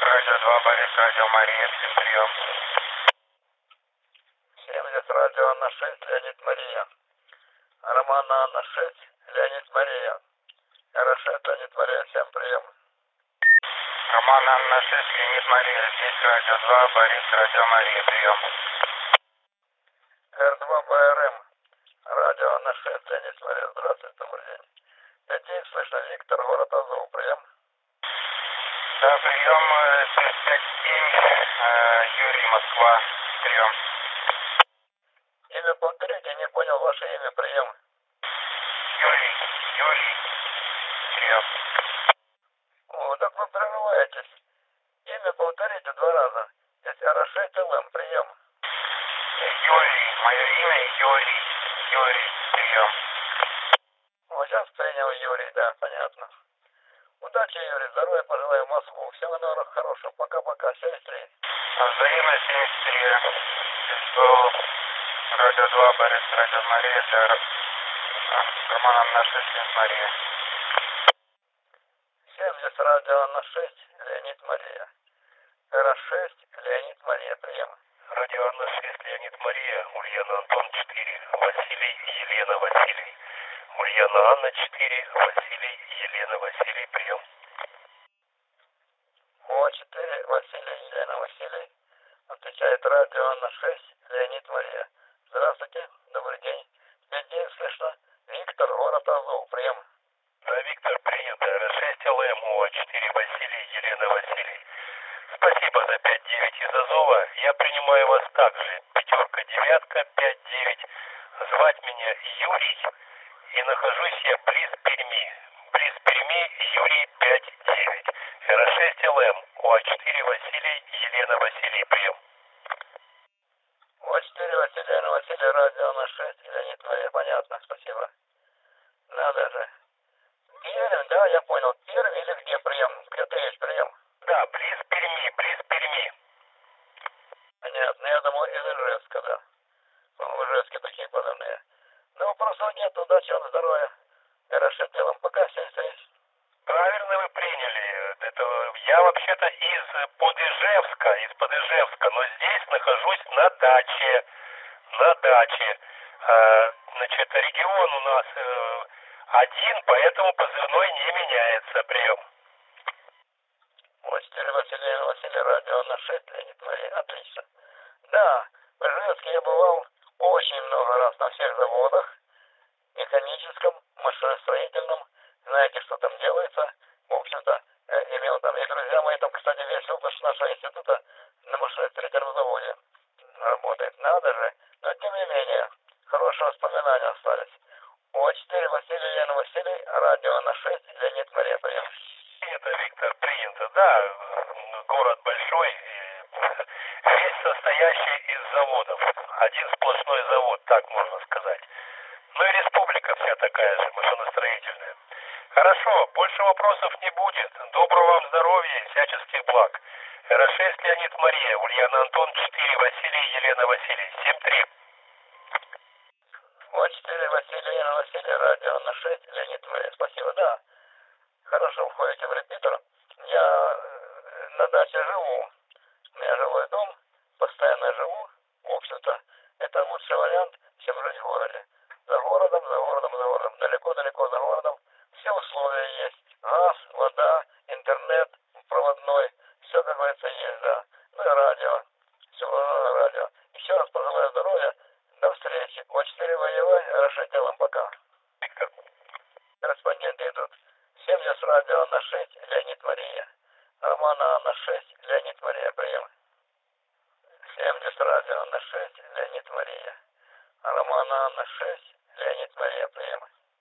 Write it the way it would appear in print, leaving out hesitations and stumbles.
Радио 2, Борис, Радио Мария, всем прием. 70, Радио Анна 6, Леонид Мария. Роман Анна 6, Леонид Мария. Хорошет, Леонид Мария, всем прием. Роман Анна 6, Леонид Мария, здесь Радио 2, Борис, Радио Мария, прием. Р2 БРМ. Радио Анна 6, Леонид Мария, здравствуйте, добрый день. 5 слышно, Виктор, город Азов, прием. Да, прием, 5-7, Юрий, Москва, прием. Имя повторите, не понял ваше имя, прием. Юрий, прием. О, так вы прерываетесь. Имя повторите 2 раза. Здесь Арашет ЛМ, прием. Юрий, мое имя Юрий, прием. Вот сейчас принял Юрий, да, понятно. Удачи, Юрий, здоровья пожелаю, Москву. Всего наверное, хорошего. Пока-пока, 73. Взаимно 73. Здесь был Радио 2, Борис, Радио Мария, для Романа Анна 6, Леонид Мария. 70, Радио Анна 6, Леонид Мария. Р6, Леонид Мария, прием. Радио Анна 6, Леонид Мария, Ульяна Антон 4, Василий, Елена Василий. Ульяна Анна 4, Василий, Елена Василий, прием. О4, Василий, Елена Василий. Отвечает Радио Анна 6, Леонид Мария. Здравствуйте, добрый день. 5 слышно. Виктор, город Азов, прием. Да, Виктор, принято. Р6 ЛМ, УА4, Василий, Елена Василий. Спасибо за 5-9 из Азова. Я принимаю вас также. 5-9, 5-9. Звать меня Юрий. И нахожусь я близ Перми. Близ Перми, Юрий, 5-9. Р6 ЛМ, УА4, Василий, Елена Василий, прием. О4, Василий, Елена Василий, Радио Анна 6, Леонид Мария, понятно, спасибо. Надо же. Пермь, да, я понял. Пермь или где прием? Где-то есть прием. Да, близ Перми, близ Перми. Понятно, я думал из Ижевска, да. В Ижевске такие подобные. Но вопросов нет, удачи вам, здоровья. Хорошо, делом пока, все есть. Правильно вы приняли. Это я вообще-то из-под Ижевска, но здесь нахожусь на даче. На даче. Значит, регион у нас один, поэтому позывной не меняется. Прием. Вот 4 Василий, Радио на 6, Леонид Мария, отлично. Да, в Ижевске я бывал очень много раз на всех заводах, механическом, машиностроительном. Знаете, что там делается? В общем-то, имел там и друзья мои, там, кстати, весь выпуск нашего института на машиностроительном заводе работает. Надо же. Но, тем не менее, хорошие воспоминания остались. О4 Василий, Елена Василий, Радио на 6, Леонид Мария, прием. Это, Виктор, принято. Да, город большой, весь состоящий из заводов. Один сплошной завод, так можно сказать. Ну и республика вся такая же, машиностроительная. Хорошо, больше вопросов не будет. Доброго вам здоровья и всяческих благ. Р6 Леонид Мария, Ульяна Антон 4, Василий, Елена Василий, 7-3. О4 Василий, Елена Василий, Радио на 6, Леонид Мария, спасибо, да. Хорошо входите в репетитор. Я на даче живу. У меня жилой дом, постоянно живу. В общем-то, это лучший вариант, чем жить в городе. За городом, далеко-далеко за городом. Все условия есть. Газ, вода, интернет, проводной. Все, как говорится, есть, да. Ну и радио. Все радио. Еще раз пожелаю здоровья. До встречи. О4 воевай, хорошо делом, пока. Корреспонденты идут. 70 Радио на 6, Леонид Мария. Романа на 6, Леонид Мария, прием. 70 Радио на 6, Леонид Мария. Романа на 6,